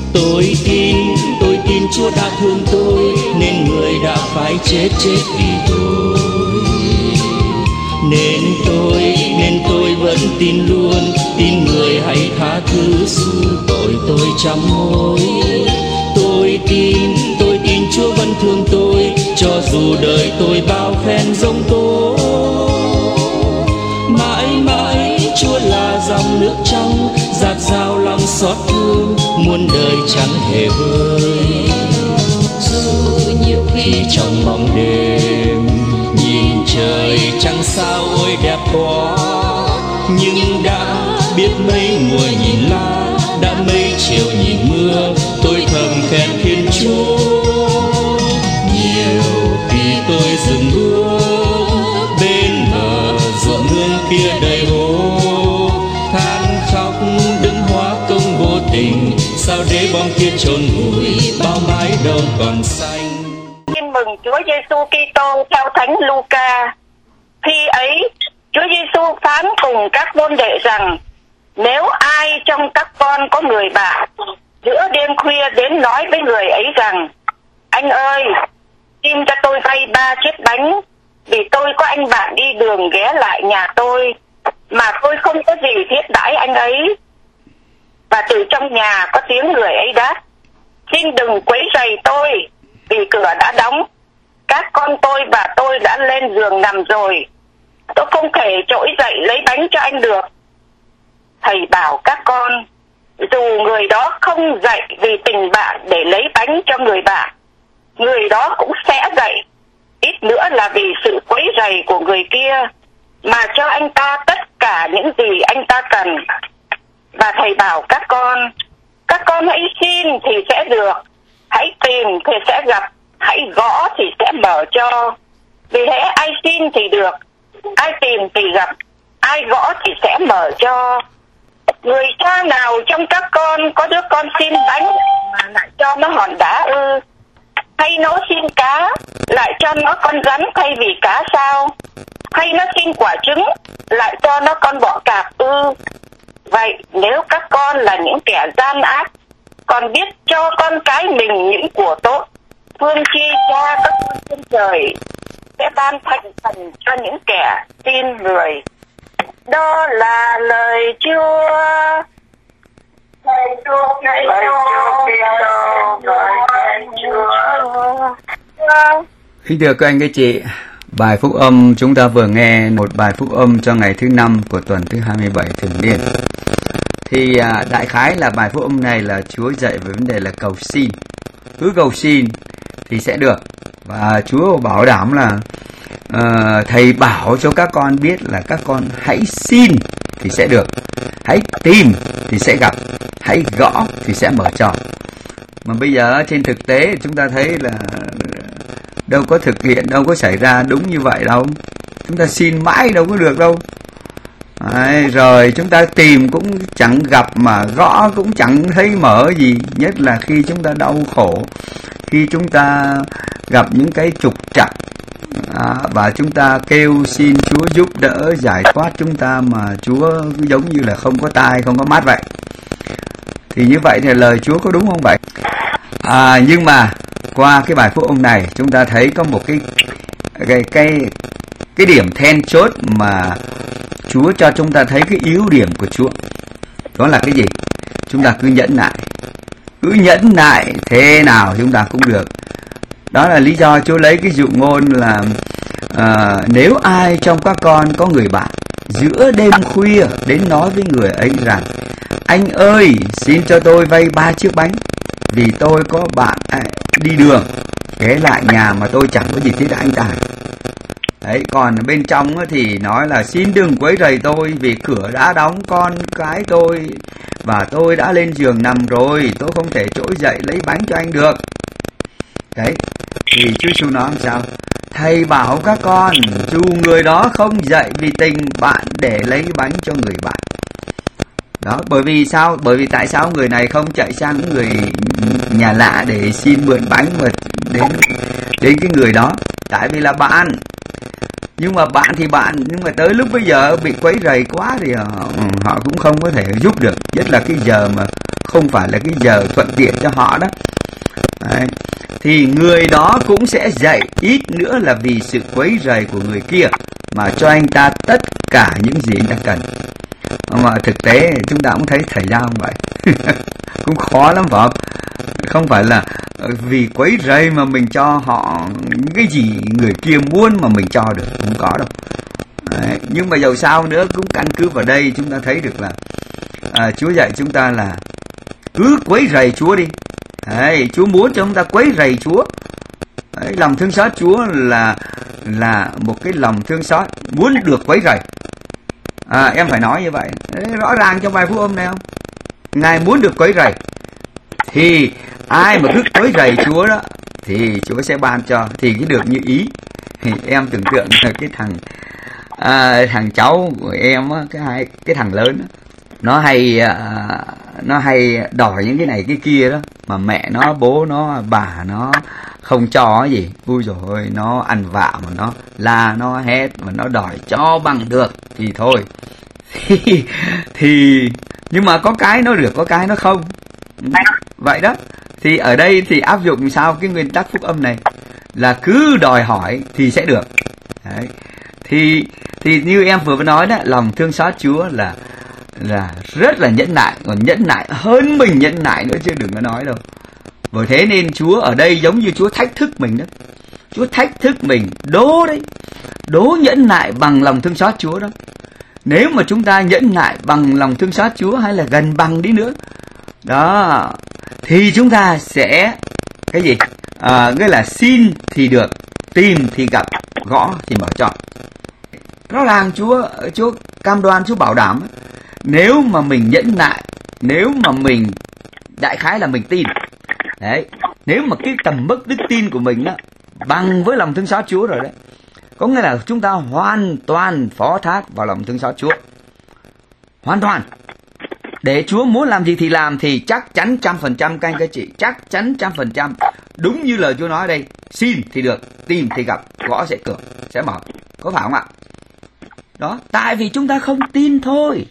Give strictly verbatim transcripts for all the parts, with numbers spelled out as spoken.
Tôi tin, tôi tin Chúa đã thương tôi, nên người đã phải chết chết vì tôi. Nên tôi, nên tôi vẫn tin luôn, tin người hãy tha thứ sự tội tôi trăm mối. Tôi tin, tôi tin Chúa vẫn thương tôi, cho dù đời tôi bao phen giống tố. Mãi mãi Chúa là dòng nước trong, dạt dào lòng xót thương, muôn đời chẳng hề vơi. Dù nhiều khi trong bóng đêm nhìn trời trăng sao ôi đẹp quá, nhưng đã biết mấy mùa nhìn lá, đã mấy chiều nhìn mưa, tôi thầm khen Thiên Chúa. Nhiều khi tôi dừng bước bên bờ ruộng nương kia đầy hố, than khóc đứng hóa công vô tình, sao để bom kia chôn vùi bao mái đâu còn xanh. Tin mừng Chúa Giêsu Kitô theo Thánh Luca. Khi ấy, Chúa Giêsu phán cùng các môn đệ rằng: nếu ai trong các con có người bạn giữa đêm khuya đến nói với người ấy rằng: anh ơi, xin cho tôi vay ba chiếc bánh, vì tôi có anh bạn đi đường ghé lại nhà tôi, mà tôi không có gì thiết đãi anh ấy. Và từ trong nhà có tiếng người ấy đáp: xin đừng quấy rầy tôi, vì cửa đã đóng, các con tôi và tôi đã lên giường nằm rồi, tôi không thể trỗi dậy lấy bánh cho anh được. Thầy bảo các con, dù người đó không dậy vì tình bạn để lấy bánh cho người bạn, người đó cũng sẽ dậy, ít nữa là vì sự quấy rầy của người kia, mà cho anh ta tất cả những gì anh ta cần. Và thầy bảo các con, các con hãy xin thì sẽ được, hãy tìm thì sẽ gặp, hãy gõ thì sẽ mở cho. Vì hễ ai xin thì được, ai tìm thì gặp, ai gõ thì sẽ mở cho. Người cha nào trong các con có đứa con xin bánh mà lại cho nó hòn đá ư? Hay nó xin cá lại cho nó con rắn thay vì cá sao? Hay nó xin quả trứng lại cho nó con bọ cạp ư? Vậy nếu các con là những kẻ gian ác còn biết cho con cái mình những của tốt, phương chi cha các con trên trời sẽ ban thành phần cho những kẻ tin người. Đó là lời Chúa. Lời Chúa, lời Chúa, lời Chúa. Kính thưa các anh các chị, bài phúc âm chúng ta vừa nghe một bài phúc âm cho ngày thứ năm của tuần thứ hai mươi bảy thường niên. Thì à, đại khái là bài phúc âm này là Chúa dạy về vấn đề là cầu xin. Cứ cầu xin thì sẽ được. Và Chúa bảo đảm là uh, Thầy bảo cho các con biết là các con hãy xin thì sẽ được, hãy tìm thì sẽ gặp, hãy gõ thì sẽ mở cho. Mà bây giờ trên thực tế chúng ta thấy là đâu có thực hiện, đâu có xảy ra đúng như vậy đâu. Chúng ta xin mãi đâu có được đâu. Đấy, rồi chúng ta tìm cũng chẳng gặp, mà gõ cũng chẳng thấy mở gì. Nhất là khi chúng ta đau khổ, khi chúng ta gặp những cái trục trặc, à, và chúng ta kêu xin Chúa giúp đỡ giải thoát chúng ta, mà Chúa giống như là không có tai không có mắt vậy. Thì như vậy thì lời Chúa có đúng không vậy? À, nhưng mà qua cái bài phúc âm này chúng ta thấy có một cái cái cái cái điểm then chốt mà Chúa cho chúng ta thấy cái yếu điểm của Chúa. Đó là cái gì? Chúng ta cứ nhẫn nại. Cứ nhẫn nại thế nào chúng ta cũng được. Đó là lý do Chúa lấy cái dụ ngôn là à, nếu ai trong các con có người bạn giữa đêm khuya đến nói với người ấy rằng: anh ơi, xin cho tôi vay ba chiếc bánh, vì tôi có bạn đi đường ghé lại nhà mà tôi chẳng có gì thiết anh ta. Đấy, còn bên trong thì nói là xin đừng quấy rầy tôi, vì cửa đã đóng, con cái tôi và tôi đã lên giường nằm rồi, tôi không thể trỗi dậy lấy bánh cho anh được. Đấy, thì Chúa Giêsu nói làm sao? Thầy bảo các con, dù người đó không dậy vì tình bạn để lấy bánh cho người bạn. Đó, bởi vì sao? Bởi vì tại sao người này không chạy sang người nhà lạ để xin mượn bánh mà đến đến cái người đó? Tại vì là bạn. Nhưng mà bạn thì bạn, nhưng mà tới lúc bây giờ bị quấy rầy quá thì họ, họ cũng không có thể giúp được. Nhất là cái giờ mà không phải là cái giờ thuận tiện cho họ đó. Đấy. Thì người đó cũng sẽ dạy, ít nữa là vì sự quấy rầy của người kia mà cho anh ta tất cả những gì anh ta cần. Mà thực tế chúng ta cũng thấy thầy giáo không vậy. Cũng khó lắm phải không? Không phải là vì quấy rầy mà mình cho họ những cái gì người kia muốn mà mình cho được, không có đâu. Đấy. Nhưng mà dầu sao nữa cũng căn cứ vào đây chúng ta thấy được là à, Chúa dạy chúng ta là cứ quấy rầy Chúa đi. Đấy, Chúa muốn cho chúng ta quấy rầy Chúa. Đấy, lòng thương xót Chúa là là một cái lòng thương xót muốn được quấy rầy. À, em phải nói như vậy. Đấy, rõ ràng trong bài phúc âm này không? Ngài muốn được quấy rầy. Thì ai mà cứ quấy rầy Chúa đó thì Chúa sẽ ban cho, thì cái được như ý. Thì em tưởng tượng là cái thằng à, thằng cháu của em á, cái hai cái thằng lớn đó, nó hay à, nó hay đòi những cái này cái kia đó, mà mẹ nó, bố nó, bà nó không cho cái gì. Ui dồi ôi, nó ăn vạ mà nó la, nó hét mà nó đòi cho bằng được thì thôi. Thì, thì nhưng mà có cái nó được, có cái nó không. Vậy đó. Thì ở đây thì áp dụng sao cái nguyên tắc phúc âm này là cứ đòi hỏi thì sẽ được. Đấy. Thì thì như em vừa mới nói đó, lòng thương xót Chúa là là rất là nhẫn nại, còn nhẫn nại hơn mình nhẫn nại nữa chứ đừng có nói đâu. Bởi thế nên Chúa ở đây giống như Chúa thách thức mình đó. Chúa thách thức mình, đố đấy, đố nhẫn nại bằng lòng thương xót Chúa đó. Nếu mà chúng ta nhẫn nại bằng lòng thương xót Chúa hay là gần bằng đi nữa đó, thì chúng ta sẽ cái gì? À, nghĩa là xin thì được, tìm thì gặp, gõ thì mở cho. Rõ ràng Chúa Chúa cam đoan, Chúa bảo đảm. Nếu mà mình nhẫn nại, nếu mà mình đại khái là mình tin. Đấy, nếu mà cái tầm mức đức tin của mình đó bằng với lòng thương xót Chúa rồi đấy, có nghĩa là chúng ta hoàn toàn phó thác vào lòng thương xót Chúa. Hoàn toàn. Để Chúa muốn làm gì thì làm, thì chắc chắn trăm phần trăm các anh các chị, chắc chắn trăm phần trăm. Đúng như lời Chúa nói ở đây, xin thì được, tìm thì gặp, gõ sẽ cửa, sẽ mở. Có phải không ạ? Đó, tại vì chúng ta không tin thôi.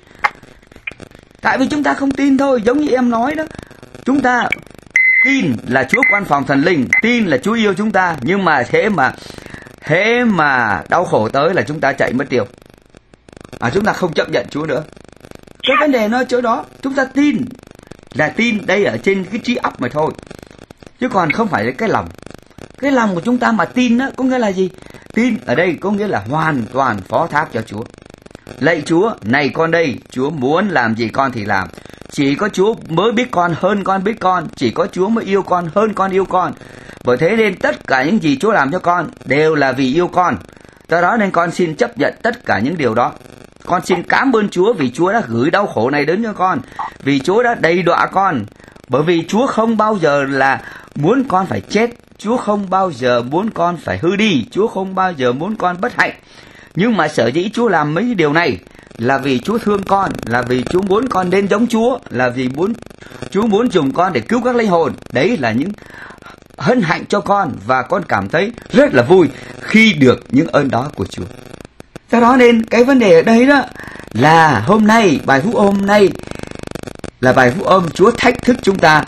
Tại vì chúng ta không tin thôi, giống như em nói đó. Chúng ta tin là Chúa quan phòng thần linh, tin là Chúa yêu chúng ta, nhưng mà thế mà thế mà đau khổ tới là chúng ta chạy mất tiêu. À, chúng ta không chấp nhận Chúa nữa. Cái vấn đề nó ở chỗ đó, chúng ta tin là tin đây ở trên cái trí óc mà thôi, chứ còn không phải là cái lòng. Cái lòng của chúng ta mà tin đó, có nghĩa là gì? Tin ở đây có nghĩa là hoàn toàn phó thác cho Chúa. Lạy Chúa, này con đây, Chúa muốn làm gì con thì làm. Chỉ có Chúa mới biết con hơn con biết con, chỉ có Chúa mới yêu con hơn con yêu con. Bởi thế nên tất cả những gì Chúa làm cho con đều là vì yêu con. Do đó nên con xin chấp nhận tất cả những điều đó. Con xin cảm ơn Chúa vì Chúa đã gửi đau khổ này đến cho con, vì Chúa đã đầy đọa con. Bởi vì Chúa không bao giờ là muốn con phải chết, Chúa không bao giờ muốn con phải hư đi, Chúa không bao giờ muốn con bất hạnh. Nhưng mà sở dĩ Chúa làm mấy điều này là vì Chúa thương con, là vì Chúa muốn con đến giống Chúa, là vì muốn Chúa muốn dùng con để cứu các linh hồn. Đấy là những hân hạnh cho con, và con cảm thấy rất là vui khi được những ơn đó của Chúa. Do đó nên cái vấn đề ở đây đó là hôm nay, bài phúc hôm nay là bài phúc âm Chúa thách thức chúng ta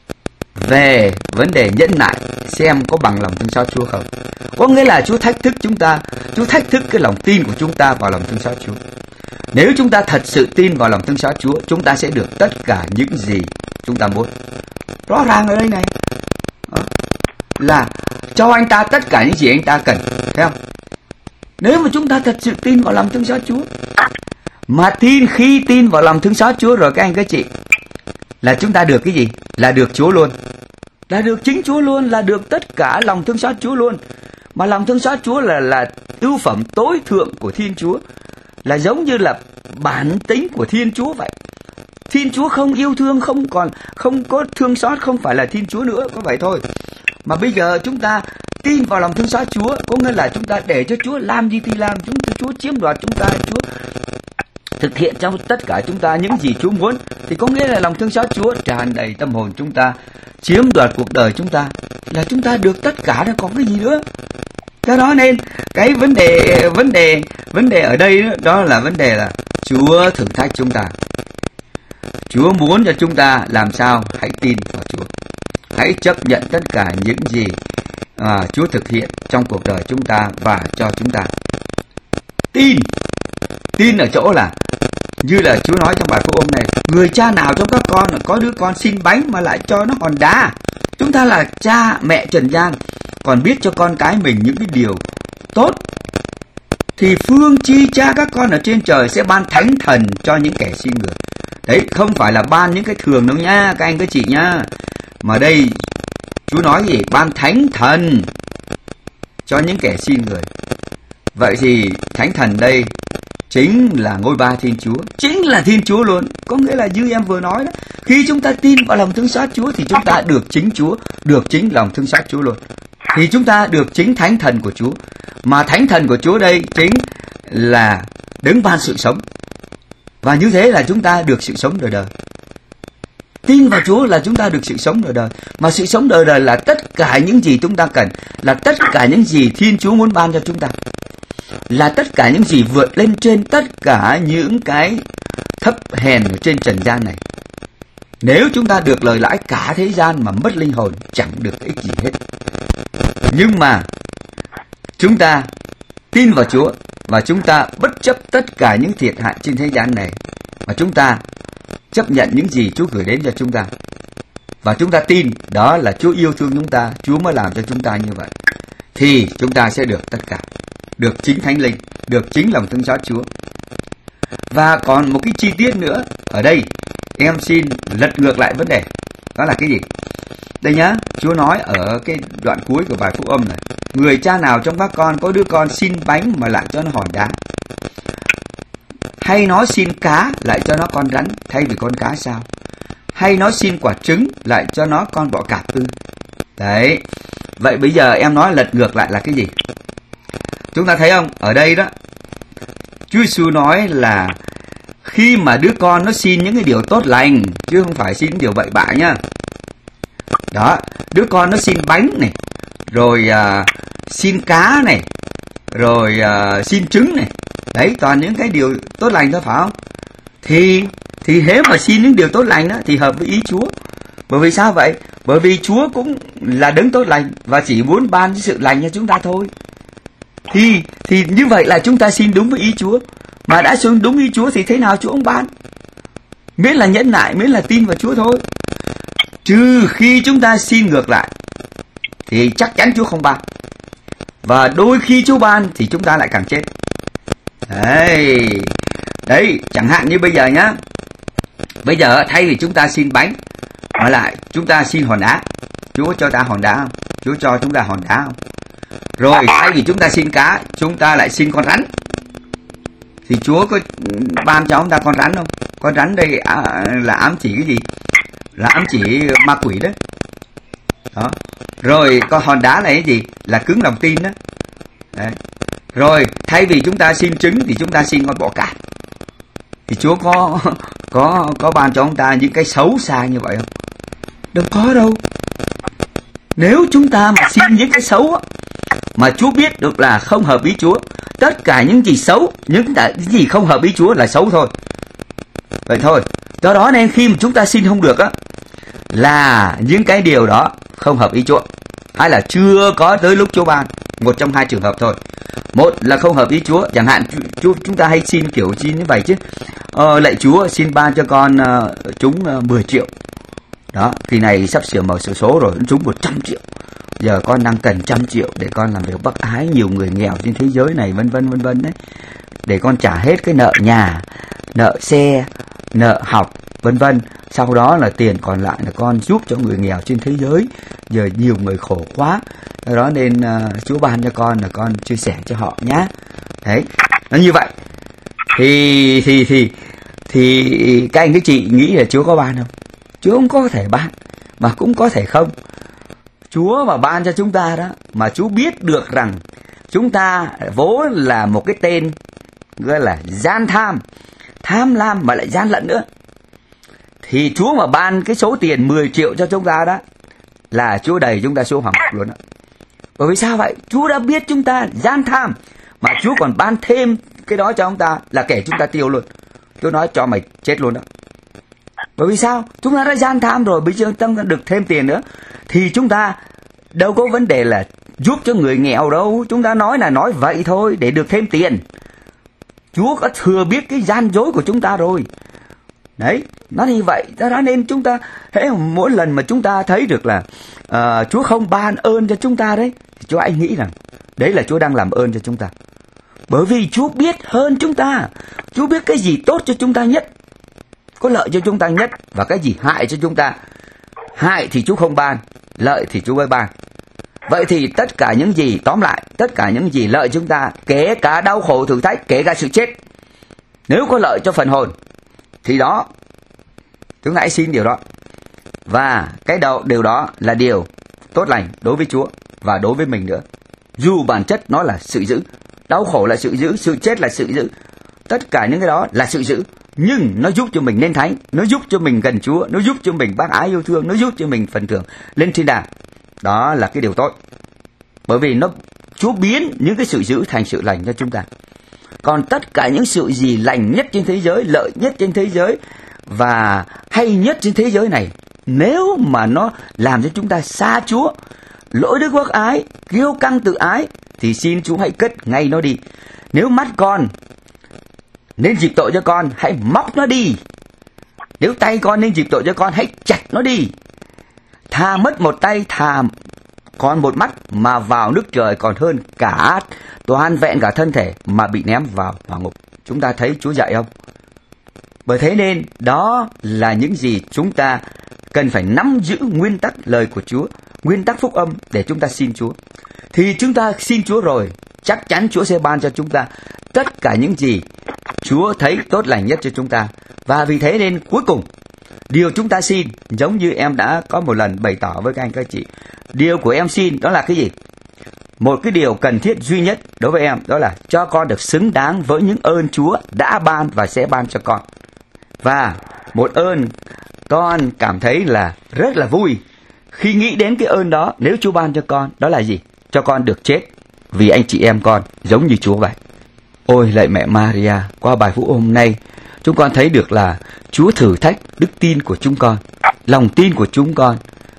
về vấn đề nhẫn nại, xem có bằng lòng thương xót Chúa không. Có nghĩa là Chúa thách thức chúng ta, Chúa thách thức cái lòng tin của chúng ta vào lòng thương xót Chúa. Nếu chúng ta thật sự tin vào lòng thương xót Chúa, chúng ta sẽ được tất cả những gì chúng ta muốn. Rõ ràng ở đây này đó, là cho anh ta tất cả những gì anh ta cần, thấy không? Nếu mà chúng ta thật sự tin vào lòng thương xót Chúa, mà tin khi tin vào lòng thương xót Chúa rồi các anh các chị, là chúng ta được cái gì? Là được Chúa luôn, là được chính Chúa luôn, là được tất cả lòng thương xót Chúa luôn. Mà lòng thương xót Chúa là là ưu phẩm tối thượng của Thiên Chúa, là giống như là bản tính của Thiên Chúa vậy. Thiên Chúa không yêu thương, không còn không có thương xót, không phải là Thiên Chúa nữa, có vậy thôi. Mà bây giờ chúng ta tin vào lòng thương xót Chúa, có nghĩa là chúng ta để cho Chúa làm gì thì làm, chúng Chúa chiếm đoạt chúng ta, Chúa thực hiện trong tất cả chúng ta những gì Chúa muốn, thì có nghĩa là lòng thương xót Chúa tràn đầy tâm hồn chúng ta, chiếm đoạt cuộc đời chúng ta, là chúng ta được tất cả, nó còn cái gì nữa. Do đó nên cái vấn đề vấn đề vấn đề ở đây đó, đó là vấn đề là Chúa thử thách chúng ta. Chúa muốn cho chúng ta làm sao? Hãy tin vào Chúa. Hãy chấp nhận tất cả những gì à, Chúa thực hiện trong cuộc đời chúng ta và cho chúng ta. Tin. Tin ở chỗ là như là Chúa nói trong bài phúc âm này, người cha nào trong các con có đứa con xin bánh mà lại cho nó hòn đá? Chúng ta là cha mẹ trần gian, còn biết cho con cái mình những cái điều tốt, thì phương chi cha các con ở trên trời sẽ ban thánh thần cho những kẻ xin người. Đấy, không phải là ban những cái thường đâu nha, các anh các chị nha. Mà đây Chúa nói gì? Ban thánh thần cho những kẻ xin người. Vậy thì thánh thần đây chính là ngôi ba Thiên Chúa, chính là Thiên Chúa luôn. Có nghĩa là như em vừa nói đó, khi chúng ta tin vào lòng thương xót Chúa thì chúng ta được chính Chúa, được chính lòng thương xót Chúa luôn. Thì chúng ta được chính thánh thần của Chúa. Mà thánh thần của Chúa đây chính là đấng ban sự sống. Và như thế là chúng ta được sự sống đời đời. Tin vào Chúa là chúng ta được sự sống đời đời. Mà sự sống đời đời là tất cả những gì chúng ta cần, là tất cả những gì Thiên Chúa muốn ban cho chúng ta, là tất cả những gì vượt lên trên tất cả những cái thấp hèn ở trên trần gian này. Nếu chúng ta được lời lãi cả thế gian mà mất linh hồn, chẳng được ích gì hết. Nhưng mà chúng ta tin vào Chúa và chúng ta bất chấp tất cả những thiệt hại trên thế gian này, và chúng ta chấp nhận những gì Chúa gửi đến cho chúng ta. Và chúng ta tin đó là Chúa yêu thương chúng ta, Chúa mới làm cho chúng ta như vậy. Thì chúng ta sẽ được tất cả, được chính Thánh Linh, được chính lòng thương xót Chúa. Và còn một cái chi tiết nữa, ở đây em xin lật ngược lại vấn đề. Đó là cái gì? Đây nhá, Chúa nói ở cái đoạn cuối của bài phúc âm này, người cha nào trong các con có đứa con xin bánh mà lại cho nó hòn đá, hay nó xin cá lại cho nó con rắn thay vì con cá sao? Hay nó xin quả trứng lại cho nó con bọ cạp ư? Đấy. Vậy bây giờ em nói lật ngược lại là cái gì? Chúng ta thấy không? Ở đây đó, Chúa Giêsu nói là khi mà đứa con nó xin những cái điều tốt lành, chứ không phải xin những điều bậy bạ nhá. Đó, đứa con nó xin bánh này, rồi à, xin cá này, rồi à, xin trứng này. Đấy, toàn những cái điều tốt lành thôi, phải không? Thì thì hễ mà xin những điều tốt lành đó thì hợp với ý Chúa. Bởi vì sao vậy? Bởi vì Chúa cũng là đấng tốt lành và chỉ muốn ban cái sự lành cho chúng ta thôi. Thì thì như vậy là chúng ta xin đúng với ý Chúa. Mà đã xin đúng ý Chúa thì thế nào Chúa cũng ban. Miễn là nhẫn nại, miễn là tin vào Chúa thôi. Trừ khi chúng ta xin ngược lại thì chắc chắn Chúa không ban. Và đôi khi Chúa ban thì chúng ta lại càng chết. Đấy, đấy, chẳng hạn như bây giờ nhá. Bây giờ thay vì chúng ta xin bánh mà lại chúng ta xin hòn đá, Chúa cho ta hòn đá không? Chúa cho chúng ta hòn đá không? Rồi thay vì chúng ta xin cá, chúng ta lại xin con rắn, thì Chúa có ban cho chúng ta con rắn không? Con rắn đây là ám chỉ cái gì? Là ám chỉ ma quỷ đấy. Đó. Rồi con hòn đá là cái gì? Là cứng lòng tin đó. Đấy. Rồi thay vì chúng ta xin trứng thì chúng ta xin con bọ cạp. Thì Chúa có có có ban cho chúng ta những cái xấu xa như vậy không? Đâu có đâu. Nếu chúng ta mà xin những cái xấu á, mà Chúa biết được là không hợp ý Chúa, tất cả những gì xấu, những cái gì không hợp ý Chúa là xấu thôi. Vậy thôi. Do đó nên khi mà chúng ta xin không được á, là những cái điều đó không hợp ý Chúa, hay là chưa có tới lúc Chúa ban. Một trong hai trường hợp thôi. Một là không hợp ý Chúa, chẳng hạn Chúa, chúng ta hay xin kiểu xin như vậy chứ. Ờ, lạy Chúa xin ban cho con uh, trúng uh, mười triệu. Đó, kỳ này sắp sửa mở sổ số rồi, trúng một trăm triệu. Giờ con đang cần trăm triệu để con làm việc bác ái nhiều người nghèo trên thế giới này, vân vân vân vân đấy. Để con trả hết cái nợ nhà, nợ xe, nợ học, vân vân. Sau đó là tiền còn lại là con giúp cho người nghèo trên thế giới. Giờ nhiều người khổ quá. Do đó nên uh, Chúa ban cho con là con chia sẻ cho họ nhá. Đấy, nó như vậy. Thì thì thì thì các anh các chị nghĩ là Chúa có ban không? Chúa không có thể ban, mà cũng có thể không. Chúa mà ban cho chúng ta đó, mà Chúa biết được rằng chúng ta vốn là một cái tên gọi là gian tham, tham lam mà lại gian lận nữa, thì Chúa mà ban cái số tiền mười triệu cho chúng ta đó, là Chúa đầy chúng ta số hoàng ngọc luôn đó. Bởi vì sao vậy? Chúa đã biết chúng ta gian tham, mà Chúa còn ban thêm cái đó cho chúng ta, là kể chúng ta tiêu luôn. Chúa nói cho mày chết luôn đó. Bởi vì sao? Chúng ta đã gian tham rồi, bây giờ chúng ta được thêm tiền nữa. Thì chúng ta đâu có vấn đề là giúp cho người nghèo đâu. Chúng ta nói là nói vậy thôi để được thêm tiền. Chúa có thừa biết cái gian dối của chúng ta rồi. Đấy, nó như vậy. Cho nên chúng ta, hễ mỗi lần mà chúng ta thấy được là uh, Chúa không ban ơn cho chúng ta đấy, thì Chúa anh nghĩ rằng đấy là Chúa đang làm ơn cho chúng ta. Bởi vì Chúa biết hơn chúng ta. Chúa biết cái gì tốt cho chúng ta nhất, có lợi cho chúng ta nhất, và cái gì hại cho chúng ta. Hại thì Chúa không ban, lợi thì Chúa mới ban. Vậy thì tất cả những gì, tóm lại, tất cả những gì lợi chúng ta, kể cả đau khổ thử thách, kể cả sự chết, nếu có lợi cho phần hồn, thì đó, chúng ta hãy xin điều đó. Và cái đầu, điều đó là điều tốt lành đối với Chúa và đối với mình nữa. Dù bản chất nó là sự giữ, đau khổ là sự giữ, sự chết là sự giữ, tất cả những cái đó là sự giữ. Nhưng nó giúp cho mình nên thánh, nó giúp cho mình gần Chúa, nó giúp cho mình bác ái yêu thương, nó giúp cho mình phần thưởng lên thiên đàng. Đó là cái điều tốt. Bởi vì nó Chúa biến những cái sự giữ thành sự lành cho chúng ta. Còn tất cả những sự gì lành nhất trên thế giới, lợi nhất trên thế giới và hay nhất trên thế giới này, nếu mà nó làm cho chúng ta xa Chúa, lỗi đức quốc ái, kiêu căng tự ái, thì xin Chúa hãy cất ngay nó đi. Nếu mắt con nên dịp tội cho con, hãy móc nó đi. Nếu tay con nên dịp tội cho con, hãy chặt nó đi. Thà mất một tay, thà còn một mắt mà vào nước trời, còn hơn cả toàn vẹn cả thân thể mà bị ném vào hỏa ngục. Chúng ta thấy Chúa dạy không? Bởi thế nên đó là những gì chúng ta cần phải nắm giữ nguyên tắc lời của Chúa, nguyên tắc phúc âm để chúng ta xin Chúa. Thì chúng ta xin Chúa rồi, chắc chắn Chúa sẽ ban cho chúng ta tất cả những gì Chúa thấy tốt lành nhất cho chúng ta. Và vì thế nên cuối cùng, điều chúng ta xin, giống như em đã có một lần bày tỏ với các anh các chị, điều của em xin đó là cái gì? Một cái điều cần thiết duy nhất đối với em, đó là cho con được xứng đáng với những ơn Chúa đã ban và sẽ ban cho con. Và một ơn con cảm thấy là rất là vui khi nghĩ đến cái ơn đó, nếu Chúa ban cho con, đó là gì? Cho con được chết vì anh chị em con, giống như Chúa vậy. Ôi lạy mẹ Maria, qua bài phúc hôm nay, chúng con thấy được là Chúa thử thách đức tin của chúng con, lòng tin của chúng con.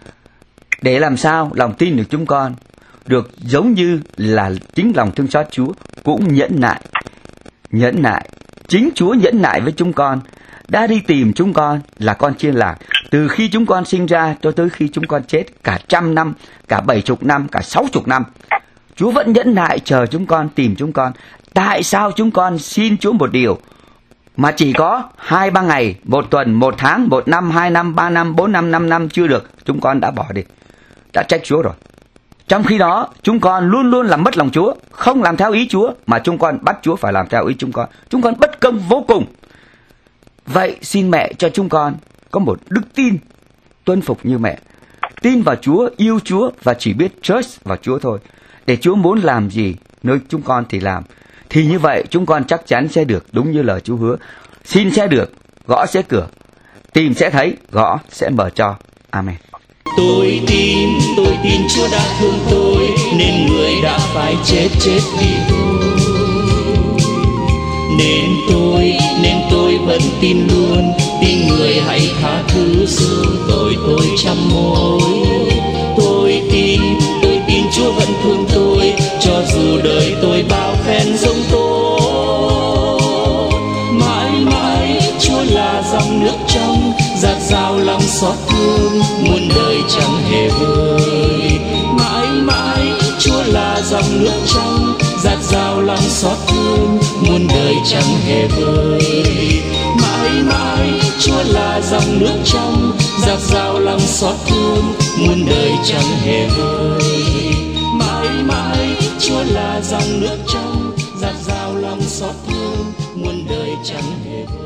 Để làm sao lòng tin của chúng con được giống như là chính lòng thương xót Chúa, cũng nhẫn nại. Nhẫn nại, chính Chúa nhẫn nại với chúng con, đã đi tìm chúng con là con chiên lạc, từ khi chúng con sinh ra cho tới khi chúng con chết, cả trăm năm, cả bảy chục năm, cả sáu chục năm. Chúa vẫn nhẫn nại chờ chúng con, tìm chúng con. Tại sao chúng con xin Chúa một điều mà chỉ có hai ba ngày, một tuần, một tháng, một năm, hai năm, ba năm, bốn năm, năm năm chưa được, chúng con đã bỏ đi, đã trách Chúa rồi. Trong khi đó, chúng con luôn luôn làm mất lòng Chúa, không làm theo ý Chúa, mà chúng con bắt Chúa phải làm theo ý chúng con. Chúng con bất công vô cùng. Vậy xin mẹ cho chúng con có một đức tin tuân phục như mẹ, tin vào Chúa, yêu Chúa và chỉ biết trust vào Chúa thôi. Để Chúa muốn làm gì nơi chúng con thì làm. Thì như vậy chúng con chắc chắn sẽ được đúng như lời Chúa hứa. Xin sẽ được, gõ sẽ cửa, tìm sẽ thấy, gõ sẽ mở cho. Amen. Tôi tin, tôi tin Chúa đã thương tôi, nên người đã phải chết chết vì tôi. Nên tôi, nên tôi vẫn tin luôn, tin người hãy tha thứ sửa tội tôi trăm mối. Tôi tin, tôi tin Chúa vẫn thương tôi, cho dù đời tôi bao phen giống tôi. Mãi mãi Chúa là dòng nước trong, dạt dào lòng xót thương, muôn đời chẳng hề vơi. Mãi mãi Chúa là dòng nước trong, dạt dào lòng xót thương, muôn đời chẳng hề vơi. Mãi mãi Chúa là dòng nước trong, dạt dào lòng xót thương, muôn đời chẳng hề vơi. Mãi mãi Chúa là dòng nước trong, dạt dào lòng xót thương, muôn đời chẳng hề vơi.